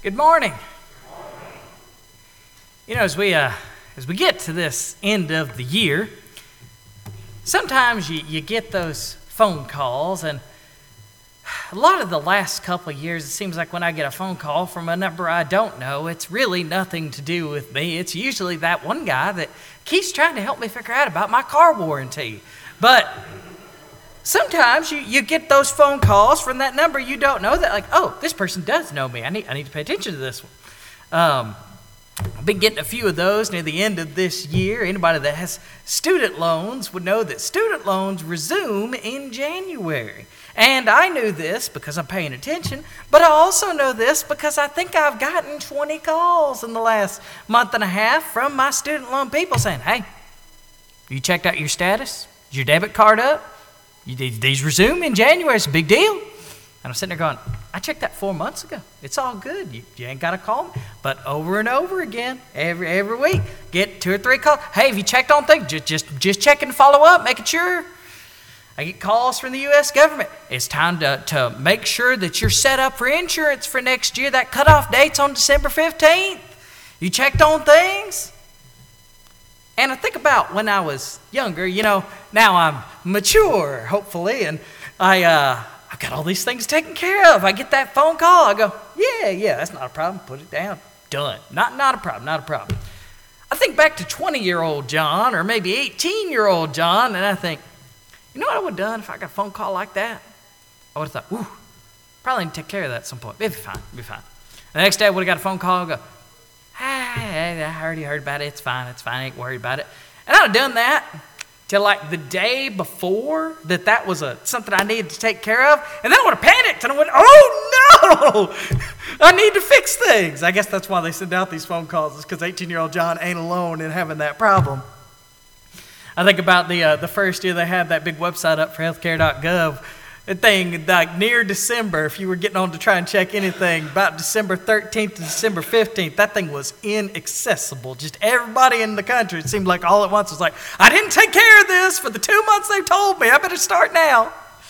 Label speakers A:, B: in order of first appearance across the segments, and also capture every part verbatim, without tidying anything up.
A: Good morning. You know, as we uh, as we get to this end of the year, sometimes you, you get those phone calls, and a lot of the last couple of years, it seems like when I get a phone call from a number I don't know, it's really nothing to do with me. It's usually that one guy that keeps trying to help me figure out about my car warranty. But sometimes you, you get those phone calls from that number you don't know that like, oh, this person does know me. I need I need to pay attention to this one. Um, I've been getting a few of those near the end of this year. Anybody that has student loans would know that student loans resume in January. And I knew this because I'm paying attention, but I also know this because I think I've gotten twenty calls in the last month and a half from my student loan people saying, hey, you checked out your status? Is your debit card up? You, these resume in January. It's a big deal. And I'm sitting there going, I checked that four months ago. It's all good. You, you ain't got to call me. But over and over again, every every week, get two or three calls. Hey, have you checked on things? Just, just, just checking to follow up, making sure. I get calls from the U S government. It's time to, to make sure that you're set up for insurance for next year. That cutoff date's on December fifteenth. You checked on things? And I think about when I was younger, you know, now I'm mature, hopefully, and I, uh, I've got all these things taken care of. I get that phone call. I go, yeah, yeah, that's not a problem. Put it down. Done. Not, not a problem, not a problem. I think back to twenty-year-old John or maybe eighteen-year-old John, and I think, you know what I would have done if I got a phone call like that? I would have thought, ooh, probably need to take care of that at some point. It'd be fine, it'd be fine. The next day I would have got a phone call and go, hey, I already heard about it. It's fine, it's fine, I ain't worried about it. And I'd have done that till like the day before that that was a something I needed to take care of. And then I would have panicked and I went, oh no, I need to fix things. I guess that's why they send out these phone calls, is because eighteen-year-old John ain't alone in having that problem. I think about the uh, the first year they had that big website up for healthcare dot gov. A thing like near December, if you were getting on to try and check anything, about December thirteenth to December fifteenth, that thing was inaccessible. Just everybody in the country, it seemed like all at once was like, I didn't take care of this for the two months they told me. I better start now.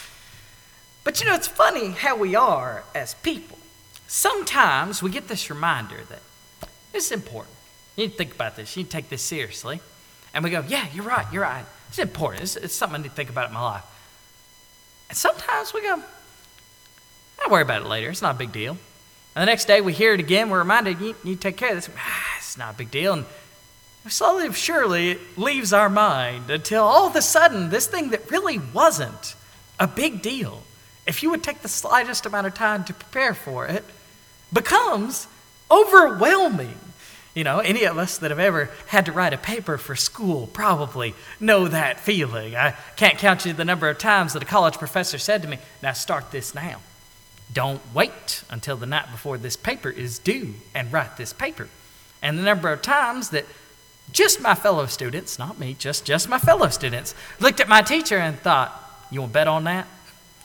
A: But you know, it's funny how we are as people. Sometimes we get this reminder that this is important. You need to think about this. You need to take this seriously. And we go, yeah, you're right, you're right. It's important. It's, it's something I need to think about in my life. And sometimes we go, I'll worry about it later. It's not a big deal. And the next day we hear it again. We're reminded, you need to take care of this. Ah, it's not a big deal. And slowly but surely it leaves our mind until all of a sudden this thing that really wasn't a big deal, if you would take the slightest amount of time to prepare for it, becomes overwhelming. You know, any of us that have ever had to write a paper for school probably know that feeling. I can't count you the number of times that a college professor said to me, now start this now. Don't wait until the night before this paper is due and write this paper. And the number of times that just my fellow students, not me, just, just my fellow students, looked at my teacher and thought, you want to bet on that?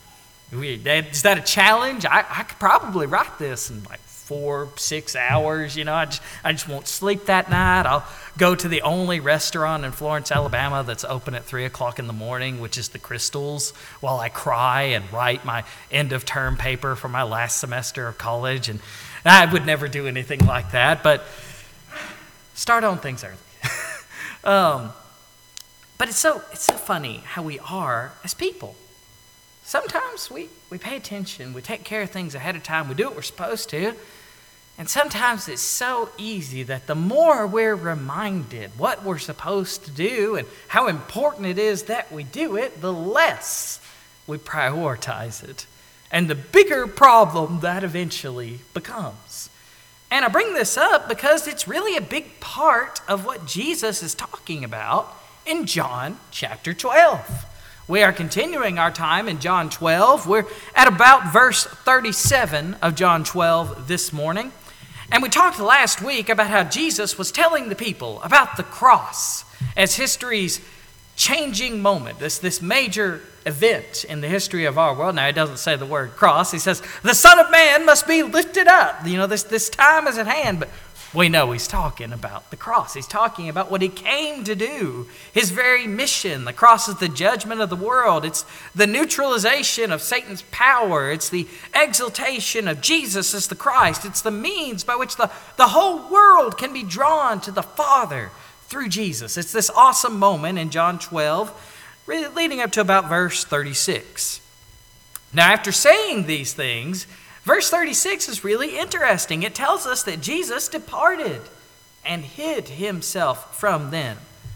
A: Is that a challenge? I, I could probably write this in like four, six hours, you know, I just, I just won't sleep that night. I'll go to the only restaurant in Florence, Alabama that's open at three o'clock in the morning, which is the Crystals, while I cry and write my end of term paper for my last semester of college. And I would never do anything like that, but start on things early. um, but it's so, it's so funny how we are as people. Sometimes we, we pay attention, we take care of things ahead of time, we do what we're supposed to. And sometimes it's so easy that the more we're reminded what we're supposed to do and how important it is that we do it, the less we prioritize it. And the bigger problem that eventually becomes. And I bring this up because it's really a big part of what Jesus is talking about in John chapter twelve. We are continuing our time in John twelve. We're at about verse thirty-seven of John twelve this morning. And we talked last week about how Jesus was telling the people about the cross as history's changing moment, this, this major event in the history of our world. Now, he doesn't say the word cross. He says, the Son of Man must be lifted up. You know, this, this time is at hand. But we know he's talking about the cross. He's talking about what he came to do, his very mission. The cross is the judgment of the world. It's the neutralization of Satan's power. It's the exaltation of Jesus as the Christ. It's the means by which the, the whole world can be drawn to the Father through Jesus. It's this awesome moment in John twelve, really leading up to about verse thirty-six. Now, after saying these things, verse thirty-six is really interesting. It tells us that Jesus departed and hid himself from them.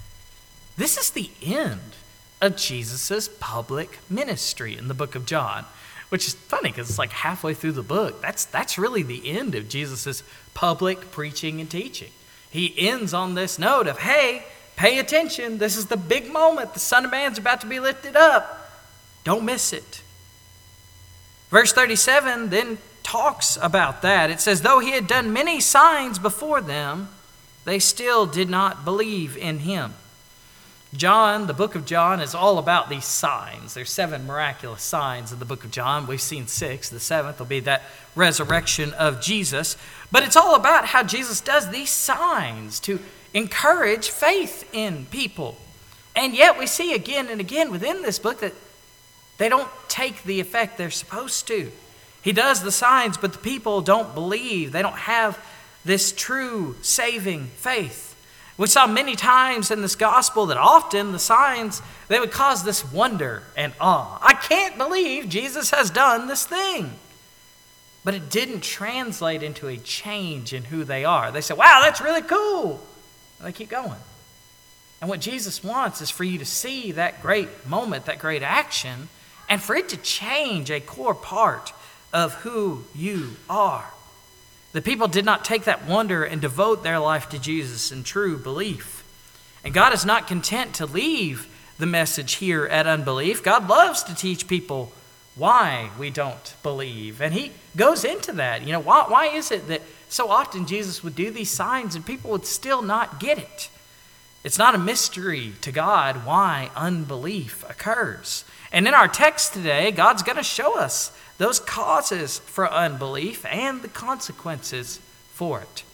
A: This is the end of Jesus' public ministry in the book of John, which is funny because it's like halfway through the book. That's, that's really the end of Jesus' public preaching and teaching. He ends on this note of, hey, pay attention. This is the big moment. The Son of Man's about to be lifted up. Don't miss it. Verse thirty-seven then talks about that. It says, though he had done many signs before them, they still did not believe in him. John, the book of John, is all about these signs. There's seven miraculous signs in the book of John. We've seen six. The seventh will be that resurrection of Jesus. But it's all about how Jesus does these signs to encourage faith in people. And yet we see again and again within this book that they don't take the effect they're supposed to. He does the signs, but the people don't believe. They don't have this true saving faith. We saw many times in this gospel that often the signs, they would cause this wonder and awe. I can't believe Jesus has done this thing. But it didn't translate into a change in who they are. They said, wow, that's really cool. And they keep going. And what Jesus wants is for you to see that great moment, that great action, and for it to change a core part of who you are. The people did not take that wonder and devote their life to Jesus in true belief. And God is not content to leave the message here at unbelief. God loves to teach people why we don't believe. And he goes into that. You know, why, why is it that so often Jesus would do these signs and people would still not get it? It's not a mystery to God why unbelief occurs. And in our text today, God's going to show us those causes for unbelief and the consequences for it.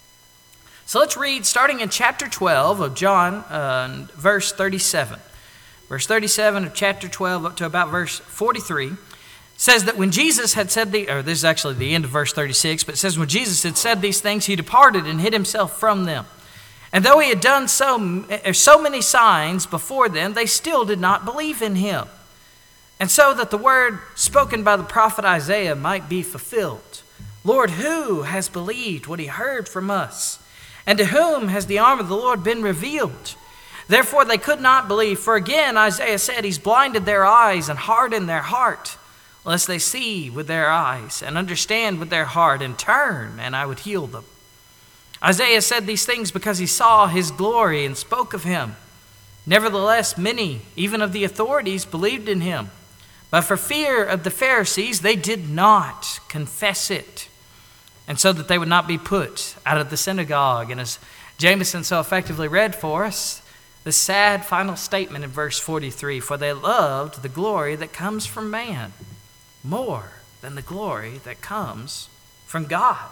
A: So let's read starting in chapter twelve of John, uh, verse thirty-seven. Verse thirty-seven of chapter twelve up to about verse forty-three says that when Jesus had said the, or this is actually the end of verse thirty-six, but it says when Jesus had said these things, he departed and hid himself from them. And though he had done so, so many signs before them, they still did not believe in him. And so that the word spoken by the prophet Isaiah might be fulfilled. Lord, who has believed what he heard from us? And to whom has the arm of the Lord been revealed? Therefore they could not believe. For again Isaiah said, he's blinded their eyes and hardened their heart, lest they see with their eyes and understand with their heart and turn, and I would heal them. Isaiah said these things because he saw his glory and spoke of him. Nevertheless, many, even of the authorities, believed in him. But for fear of the Pharisees, they did not confess it, and so that they would not be put out of the synagogue. And as Jameson so effectively read for us, the sad final statement in verse forty-three, for they loved the glory that comes from man more than the glory that comes from God.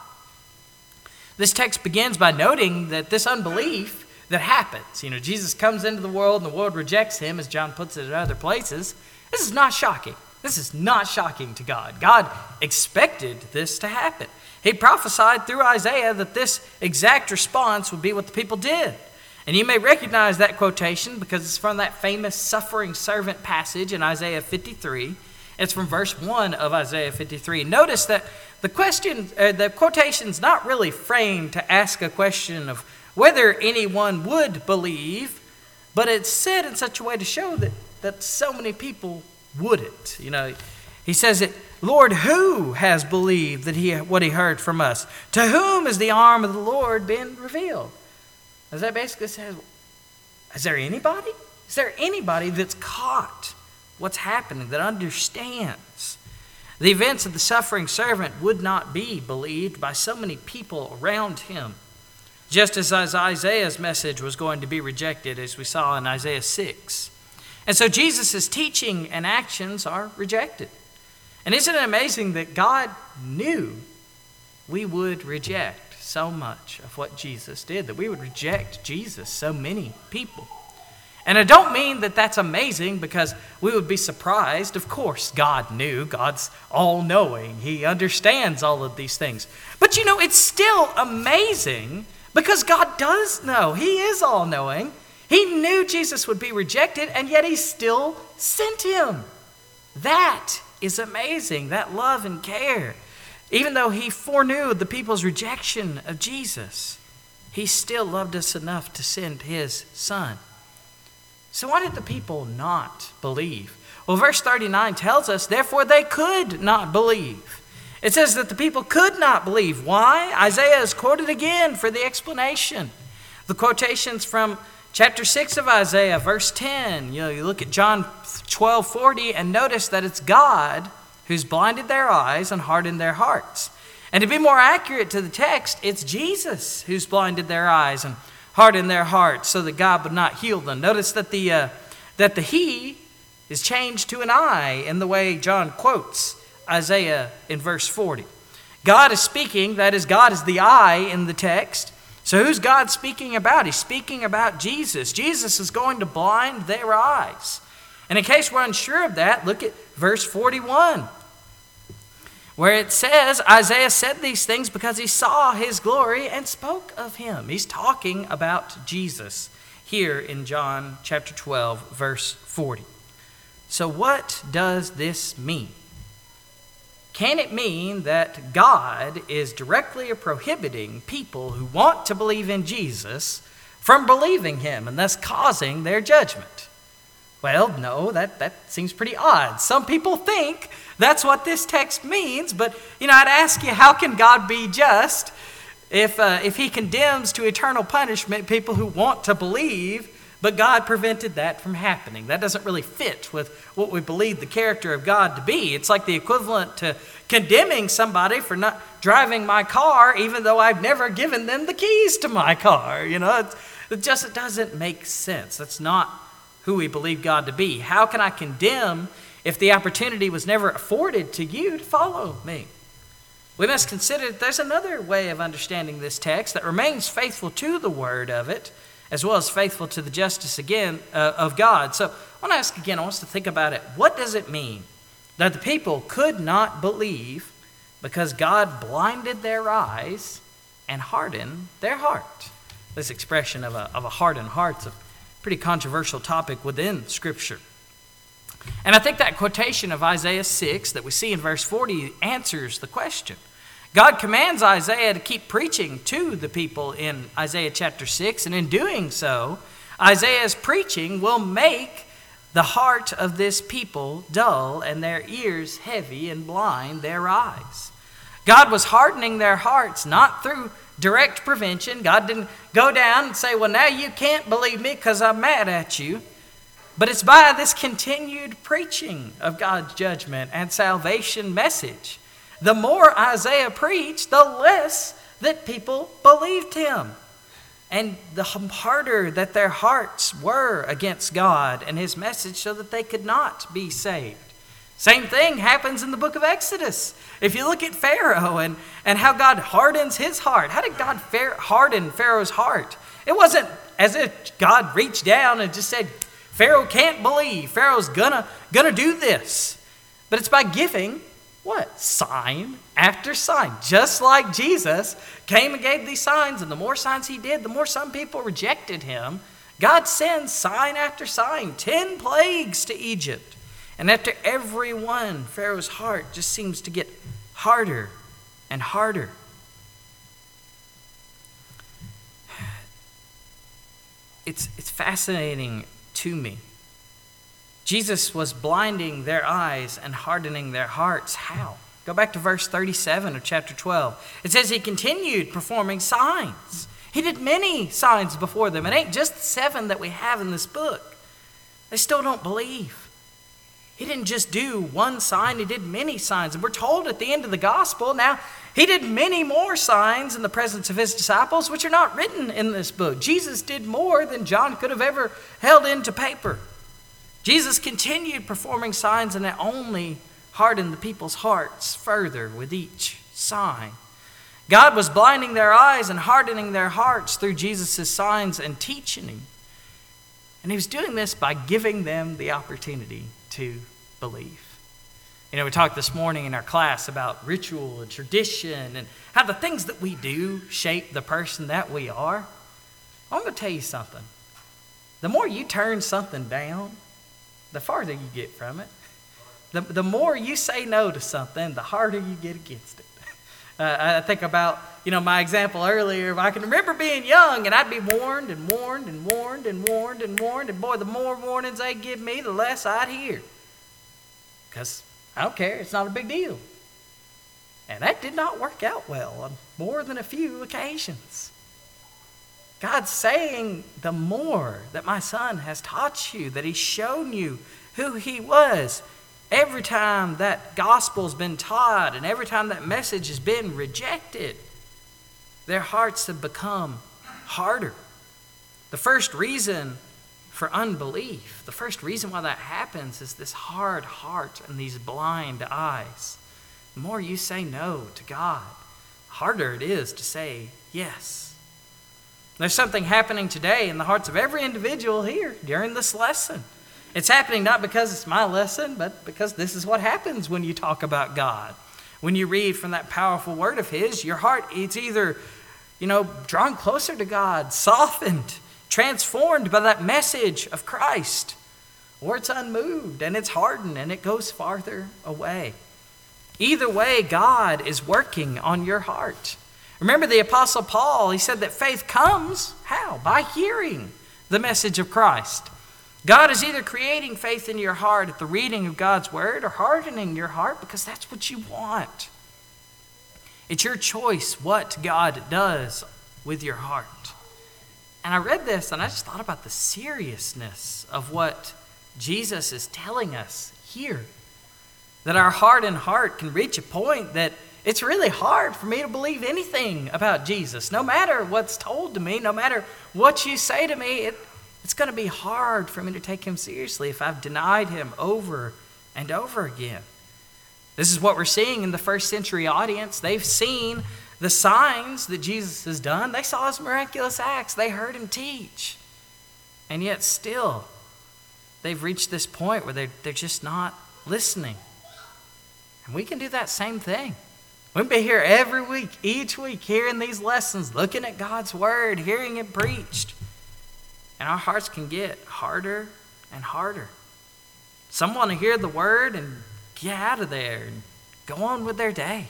A: This text begins by noting that this unbelief that happens, you know, Jesus comes into the world and the world rejects him, as John puts it in other places. This is not shocking. This is not shocking to God. God expected this to happen. He prophesied through Isaiah that this exact response would be what the people did. And you may recognize that quotation because it's from that famous suffering servant passage in Isaiah fifty-three. It's from verse one of Isaiah fifty-three. Notice that the question, uh, the quotation's not really framed to ask a question of whether anyone would believe, but it's said in such a way to show that that so many people wouldn't. You know, he says it, Lord, who has believed that he what he heard from us? To whom has the arm of the Lord been revealed? As that basically says, is there anybody? Is there anybody that's caught what's happening, that understands? The events of the suffering servant would not be believed by so many people around him, just as Isaiah's message was going to be rejected, as we saw in Isaiah six. And so Jesus' teaching and actions are rejected. And isn't it amazing that God knew we would reject so much of what Jesus did, that we would reject Jesus, so many people. And I don't mean that that's amazing because we would be surprised. Of course, God knew. God's all-knowing. He understands all of these things. But you know, it's still amazing because God does know. He is all-knowing. He knew Jesus would be rejected, and yet he still sent him. That is amazing, that love and care. Even though he foreknew the people's rejection of Jesus, he still loved us enough to send his son. So why did the people not believe? Well, verse thirty-nine tells us, therefore they could not believe. It says that the people could not believe. Why? Isaiah is quoted again for the explanation. The quotations from chapter six of Isaiah, verse ten. You know, you look at John twelve forty and notice that it's God who's blinded their eyes and hardened their hearts. And to be more accurate to the text, it's Jesus who's blinded their eyes and hardened their hearts so that God would not heal them. Notice that the uh, that the he is changed to an I in the way John quotes Isaiah in verse forty. God is speaking, that is, God is the I in the text. So who's God speaking about? He's speaking about Jesus. Jesus is going to blind their eyes. And in case we're unsure of that, look at verse forty-one, where it says, Isaiah said these things because he saw his glory and spoke of him. He's talking about Jesus here in John chapter twelve, verse forty. So what does this mean? Can it mean that God is directly prohibiting people who want to believe in Jesus from believing him and thus causing their judgment? Well, no, that, that seems pretty odd. Some people think that's what this text means, but you know, I'd ask you, how can God be just if uh, if he condemns to eternal punishment people who want to believe, but God prevented that from happening? That doesn't really fit with what we believe the character of God to be. It's like the equivalent to condemning somebody for not driving my car, even though I've never given them the keys to my car. You know, it's, it just it doesn't make sense. That's not who we believe God to be. How can I condemn if the opportunity was never afforded to you to follow me? We must consider that there's another way of understanding this text that remains faithful to the word of it, as well as faithful to the justice again uh, of God. So I want to ask again, I want us to think about it. What does it mean that the people could not believe because God blinded their eyes and hardened their heart? This expression of a, of a hardened heart is a pretty controversial topic within Scripture. And I think that quotation of Isaiah six that we see in verse forty answers the question. God commands Isaiah to keep preaching to the people in Isaiah chapter six, and in doing so, Isaiah's preaching will make the heart of this people dull and their ears heavy and blind their eyes. God was hardening their hearts not through direct prevention. God didn't go down and say, well, now you can't believe me because I'm mad at you. But it's by this continued preaching of God's judgment and salvation message. The more Isaiah preached, the less that people believed him. And the harder that their hearts were against God and his message so that they could not be saved. Same thing happens in the book of Exodus. If you look at Pharaoh and, and how God hardens his heart. How did God harden Pharaoh's heart? It wasn't as if God reached down and just said, Pharaoh can't believe. Pharaoh's gonna, gonna do this. But it's by giving, what? Sign after sign. Just like Jesus came and gave these signs. And the more signs he did, the more some people rejected him. God sends sign after sign. Ten plagues to Egypt. And after every one, Pharaoh's heart just seems to get harder and harder. It's, it's fascinating to me. Jesus was blinding their eyes and hardening their hearts. How? Go back to verse thirty-seven of chapter twelve. It says he continued performing signs. He did many signs before them. It ain't just the seven that we have in this book. They still don't believe. He didn't just do one sign, he did many signs. And we're told at the end of the gospel, now, he did many more signs in the presence of his disciples, which are not written in this book. Jesus did more than John could have ever held into paper. Jesus continued performing signs, and it only hardened the people's hearts further with each sign. God was blinding their eyes and hardening their hearts through Jesus' signs and teaching. And he was doing this by giving them the opportunity to believe. You know, we talked this morning in our class about ritual and tradition and how the things that we do shape the person that we are. I'm going to tell you something. The more you turn something down, the farther you get from it. The, the more you say no to something, the harder you get against it. Uh, I think about, you know, my example earlier. I can remember being young and I'd be warned and warned and warned and warned and warned. And boy, the more warnings they give me, the less I'd hear. Because I don't care. It's not a big deal. And that did not work out well on more than a few occasions. God's saying, the more that my son has taught you, that he's shown you who he was, every time that gospel's been taught and every time that message has been rejected, their hearts have become harder. The first reason for unbelief, the first reason why that happens is this hard heart and these blind eyes. The more you say no to God, the harder it is to say yes. There's something happening today in the hearts of every individual here during this lesson. It's happening not because it's my lesson, but because this is what happens when you talk about God. When you read from that powerful word of his, your heart, it's either, you know, drawn closer to God, softened, transformed by that message of Christ, or it's unmoved and it's hardened and it goes farther away. Either way, God is working on your heart. Remember the Apostle Paul, he said that faith comes, how? By hearing the message of Christ. God is either creating faith in your heart at the reading of God's word or hardening your heart because that's what you want. It's your choice what God does with your heart. And I read this and I just thought about the seriousness of what Jesus is telling us here. That our hardened heart can reach a point that it's really hard for me to believe anything about Jesus. No matter what's told to me, no matter what you say to me, it, it's going to be hard for me to take him seriously if I've denied him over and over again. This is what we're seeing in the first century audience. They've seen the signs that Jesus has done. They saw his miraculous acts. They heard him teach. And yet still, they've reached this point where they're, they're just not listening. And we can do that same thing. We can be here every week, each week, hearing these lessons, looking at God's word, hearing it preached. And our hearts can get harder and harder. Some want to hear the word and get out of there and go on with their day.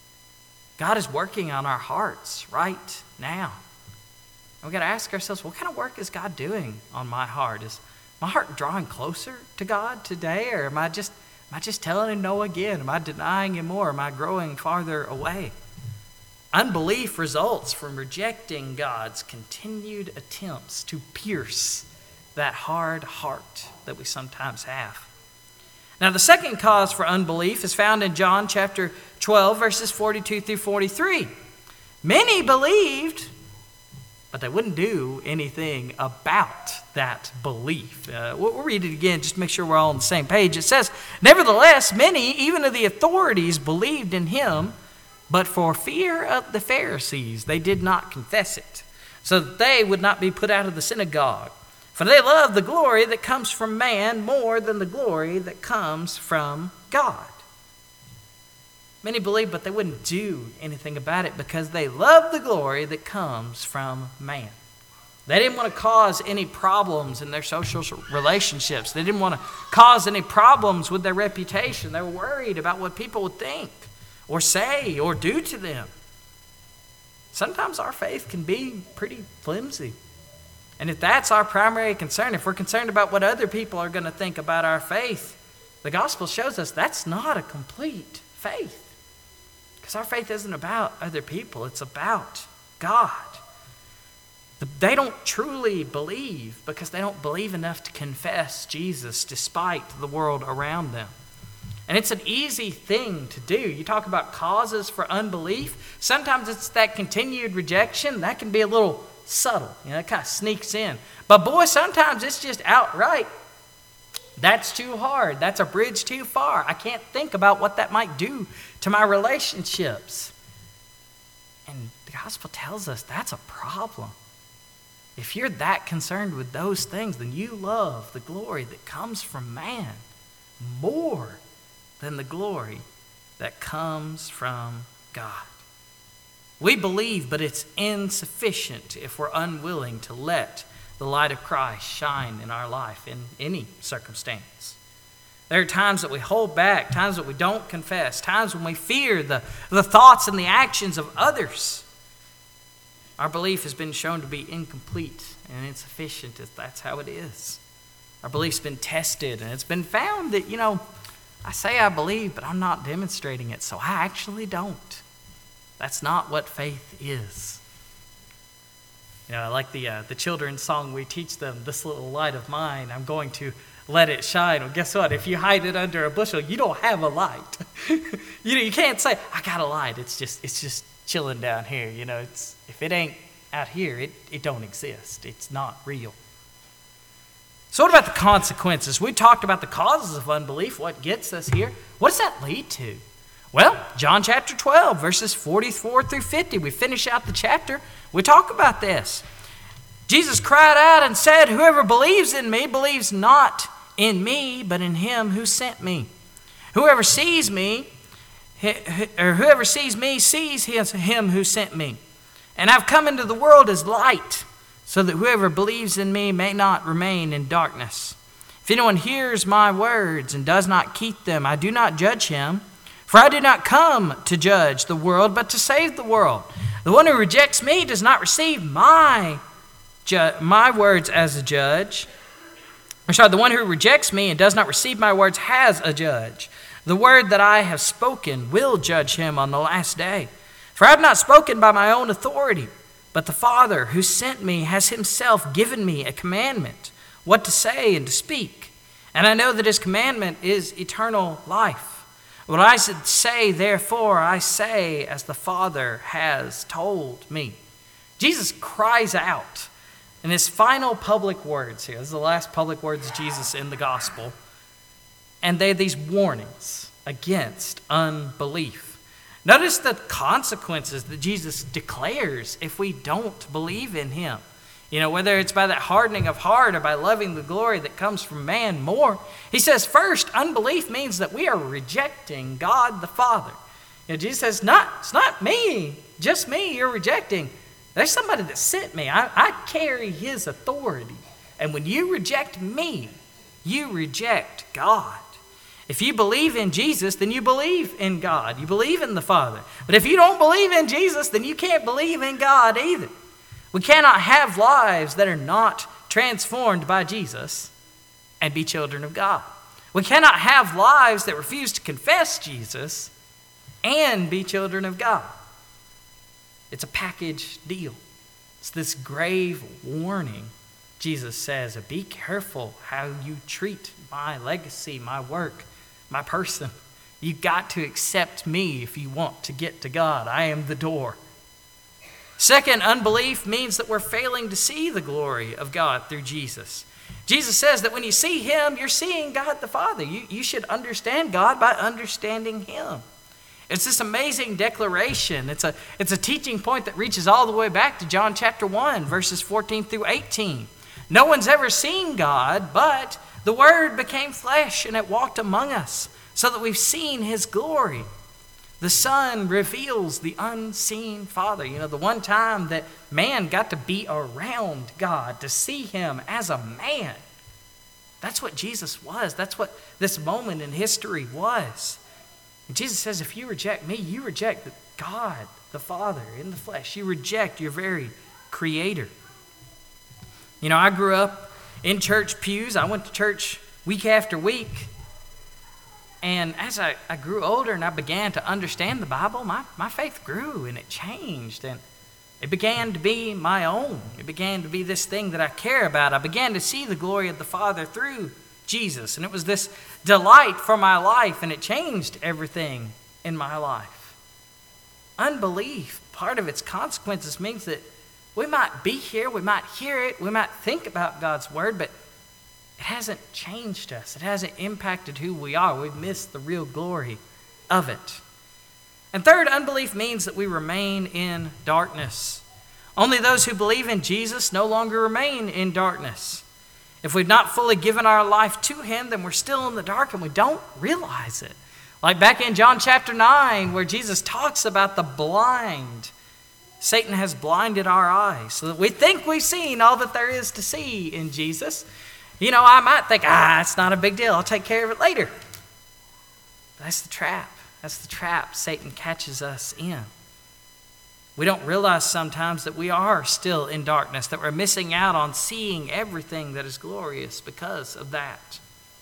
A: God is working on our hearts right now. And we've got to ask ourselves, what kind of work is God doing on my heart? Is my heart drawing closer to God today, or am I just am I just telling him no again? Am I denying him more? Am I growing farther away? Unbelief results from rejecting God's continued attempts to pierce that hard heart that we sometimes have. Now, the second cause for unbelief is found in John chapter twelve, verses forty-two through forty-three. Many believed, but they wouldn't do anything about that belief. Uh, we'll, we'll read it again just to make sure we're all on the same page. It says, "Nevertheless, many, even of the authorities, believed in him, but for fear of the Pharisees, they did not confess it, so that they would not be put out of the synagogue. For they love the glory that comes from man more than the glory that comes from God." Many believed, but they wouldn't do anything about it because they loved the glory that comes from man. They didn't want to cause any problems in their social relationships. They didn't want to cause any problems with their reputation. They were worried about what people would think or say or do to them. Sometimes our faith can be pretty flimsy. And if that's our primary concern, if we're concerned about what other people are going to think about our faith, the gospel shows us that's not a complete faith. Because our faith isn't about other people, it's about God. They don't truly believe because they don't believe enough to confess Jesus despite the world around them. And it's an easy thing to do. You talk about causes for unbelief. Sometimes it's that continued rejection. That can be a little subtle. You know, it kind of sneaks in. But boy, sometimes it's just outright. That's too hard. That's a bridge too far. I can't think about what that might do to my relationships. And the gospel tells us that's a problem. If you're that concerned with those things, then you love the glory that comes from man more than the glory that comes from God. We believe, but it's insufficient if we're unwilling to let the light of Christ shine in our life in any circumstance. There are times that we hold back, times that we don't confess, times when we fear the, the thoughts and the actions of others. Our belief has been shown to be incomplete and insufficient. That's how it is. Our belief's been tested, and it's been found that, you know, I say I believe, but I'm not demonstrating it, so I actually don't. That's not what faith is. You know, I like the uh, the children's song we teach them, "This little light of mine, I'm going to let it shine." Well, guess what? If you hide it under a bushel, you don't have a light. you know, you can't say, "I got a light." It's just it's just chilling down here. You know, it's if it ain't out here, it, it don't exist. It's not real. So what about the consequences? We talked about the causes of unbelief, what gets us here. What does that lead to? Well, John chapter twelve, verses forty-four through fifty. We finish out the chapter. We talk about this. Jesus cried out and said, "Whoever believes in me believes not in me, but in him who sent me. Whoever sees me, or whoever sees me sees him who sent me. And I've come into the world as light, so that whoever believes in me may not remain in darkness. If anyone hears my words and does not keep them, I do not judge him. For I did not come to judge the world, but to save the world. The one who rejects me does not receive my, ju- my words as a judge. Or sorry, the one who rejects me and does not receive my words has a judge. The word that I have spoken will judge him on the last day. For I have not spoken by my own authority, but the Father who sent me has himself given me a commandment, what to say and to speak. And I know that his commandment is eternal life. What I should say, therefore, I say as the Father has told me." Jesus cries out in his final public words here. This is the last public words of Jesus in the gospel. And they're these warnings against unbelief. Notice the consequences that Jesus declares if we don't believe in him. You know, whether it's by that hardening of heart or by loving the glory that comes from man more. He says, first, unbelief means that we are rejecting God the Father. You know, Jesus says, not, it's not me, just me you're rejecting. There's somebody that sent me. I, I carry his authority. And when you reject me, you reject God. If you believe in Jesus, then you believe in God. You believe in the Father. But if you don't believe in Jesus, then you can't believe in God either. We cannot have lives that are not transformed by Jesus and be children of God. We cannot have lives that refuse to confess Jesus and be children of God. It's a package deal. It's this grave warning. Jesus says, be careful how you treat my legacy, my work, my person. You've got to accept me if you want to get to God. I am the door. Second, unbelief means that we're failing to see the glory of God through Jesus. Jesus says that when you see him, you're seeing God the Father. You, you should understand God by understanding him. It's this amazing declaration. It's a, it's a teaching point that reaches all the way back to John chapter one, verses fourteen through eighteen. No one's ever seen God, but the Word became flesh and it walked among us so that we've seen his glory. The Son reveals the unseen Father. You know, the one time that man got to be around God, to see him as a man. That's what Jesus was. That's what this moment in history was. And Jesus says, if you reject me, you reject God, the Father, in the flesh. You reject your very Creator. You know, I grew up in church pews. I went to church week after week. And as I, I grew older and I began to understand the Bible, my, my faith grew and it changed. And it began to be my own. It began to be this thing that I care about. I began to see the glory of the Father through Jesus. And it was this delight for my life, and it changed everything in my life. Unbelief, part of its consequences means that we might be here, we might hear it, we might think about God's word, but it hasn't changed us. It hasn't impacted who we are. We've missed the real glory of it. And third, unbelief means that we remain in darkness. Only those who believe in Jesus no longer remain in darkness. If we've not fully given our life to him, then we're still in the dark and we don't realize it. Like back in John chapter nine, where Jesus talks about the blind. Satan has blinded our eyes so that we think we've seen all that there is to see in Jesus. You know, I might think, ah, it's not a big deal. I'll take care of it later. But that's the trap. That's the trap Satan catches us in. We don't realize sometimes that we are still in darkness, that we're missing out on seeing everything that is glorious because of that.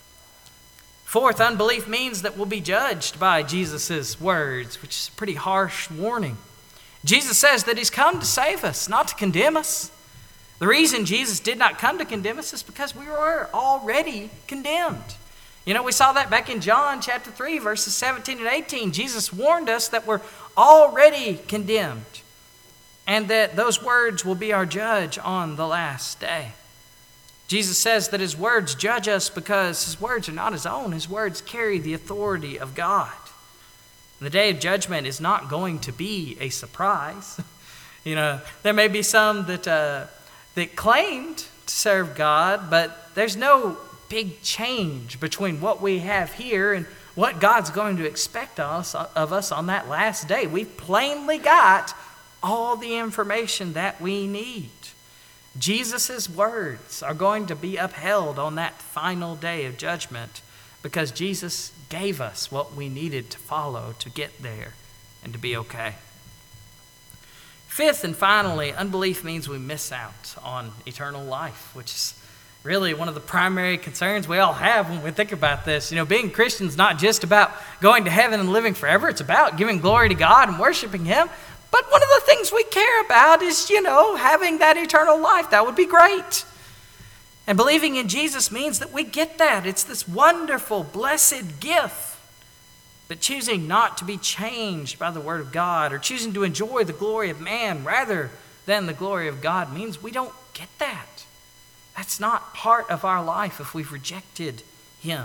A: Fourth, unbelief means that we'll be judged by Jesus' words, which is a pretty harsh warning. Jesus says that he's come to save us, not to condemn us. The reason Jesus did not come to condemn us is because we were already condemned. You know, we saw that back in John chapter three, verses seventeen and eighteen. Jesus warned us that we're already condemned and that those words will be our judge on the last day. Jesus says that his words judge us because his words are not his own. His words carry the authority of God. The day of judgment is not going to be a surprise. You know, there may be some that uh, that claimed to serve God, but there's no big change between what we have here and what God's going to expect us, of us on that last day. We've plainly got all the information that we need. Jesus' words are going to be upheld on that final day of judgment because Jesus gave us what we needed to follow to get there and to be okay. Fifth and finally, unbelief means we miss out on eternal life, which is really one of the primary concerns we all have when we think about this. You know, being Christian is not just about going to heaven and living forever. It's about giving glory to God and worshiping him. But one of the things we care about is, you know, having that eternal life. That would be great. And believing in Jesus means that we get that. It's this wonderful, blessed gift. But choosing not to be changed by the word of God or choosing to enjoy the glory of man rather than the glory of God means we don't get that. That's not part of our life if we've rejected him.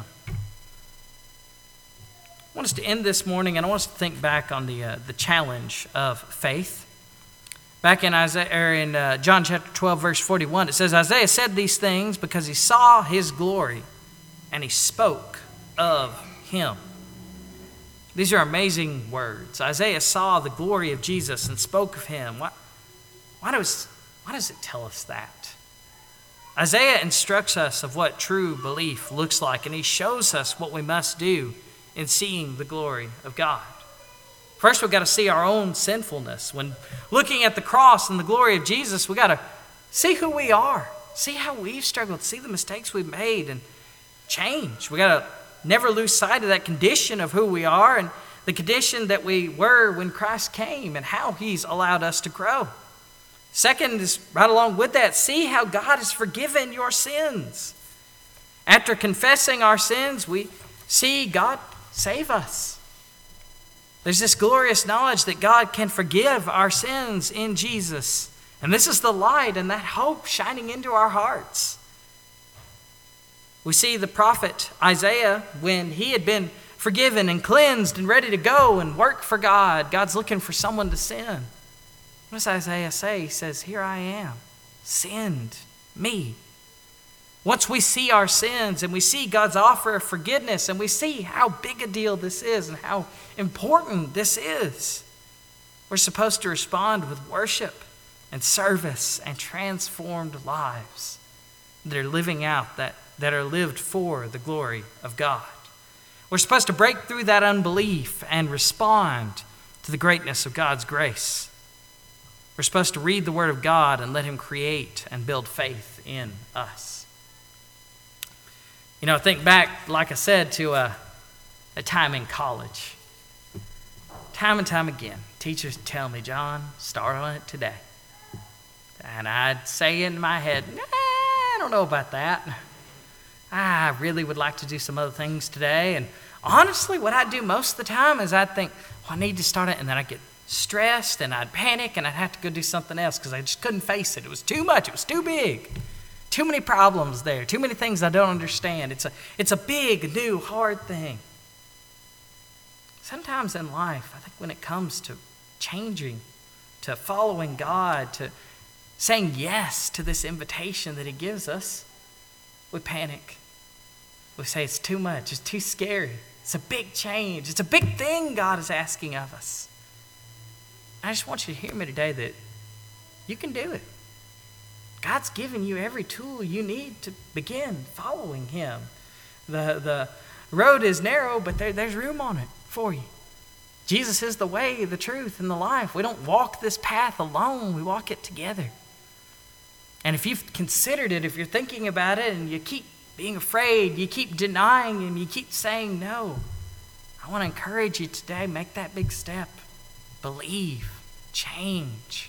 A: I want us to end this morning, and I want us to think back on the uh, the challenge of faith. Back in Isaiah, or in uh, John chapter twelve, verse forty-one, it says, Isaiah said these things because he saw his glory, and he spoke of him. These are amazing words. Isaiah saw the glory of Jesus and spoke of him. Why, why does why does it tell us that? Isaiah instructs us of what true belief looks like, and he shows us what we must do in seeing the glory of God. First, we've got to see our own sinfulness. When looking at the cross and the glory of Jesus, we've got to see who we are, see how we've struggled, see the mistakes we've made, and change. We've got to never lose sight of that condition of who we are and the condition that we were when Christ came and how he's allowed us to grow. Second is, right along with that, see how God has forgiven your sins. After confessing our sins, we see God save us. There's this glorious knowledge that God can forgive our sins in Jesus. And this is the light and that hope shining into our hearts. We see the prophet Isaiah, when he had been forgiven and cleansed and ready to go and work for God, God's looking for someone to send. What does Isaiah say? He says, here I am, send me. Once we see our sins and we see God's offer of forgiveness and we see how big a deal this is and how important this is, we're supposed to respond with worship and service and transformed lives that are living out, that, that are lived for the glory of God. We're supposed to break through that unbelief and respond to the greatness of God's grace. We're supposed to read the Word of God and let him create and build faith in us. You know, think back, like I said, to a, a time in college. Time and time again, teachers tell me, John, start on it today. And I'd say in my head, nah, I don't know about that. I really would like to do some other things today. And honestly, what I'd do most of the time is I'd think, well, I need to start it. And then I'd get stressed and I'd panic and I'd have to go do something else because I just couldn't face it. It was too much. It was too big. Too many problems there. Too many things I don't understand. It's a, it's a big, new, hard thing. sometimes in life, I think when it comes to changing, to following God, to saying yes to this invitation that he gives us, we panic. We say it's too much, it's too scary. It's a big change. It's a big thing God is asking of us. I just want you to hear me today that you can do it. God's given you every tool you need to begin following him. The, the road is narrow, but there, there's room on it for you. Jesus is the way, the truth, and the life. We don't walk this path alone. We walk it together. And if you've considered it, if you're thinking about it and you keep being afraid, you keep denying him, you keep saying no, I want to encourage you today, make that big step. Believe, change,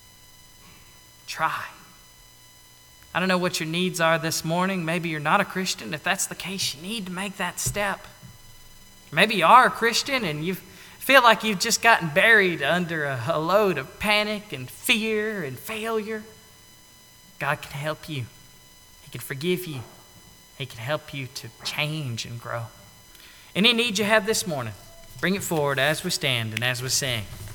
A: try. I don't know what your needs are this morning. Maybe you're not a Christian. If that's the case, you need to make that step. Maybe you are a Christian and you feel like you've just gotten buried under a, a load of panic and fear and failure. God can help you. He can forgive you. He can help you to change and grow. Any need you have this morning, bring it forward as we stand and as we sing.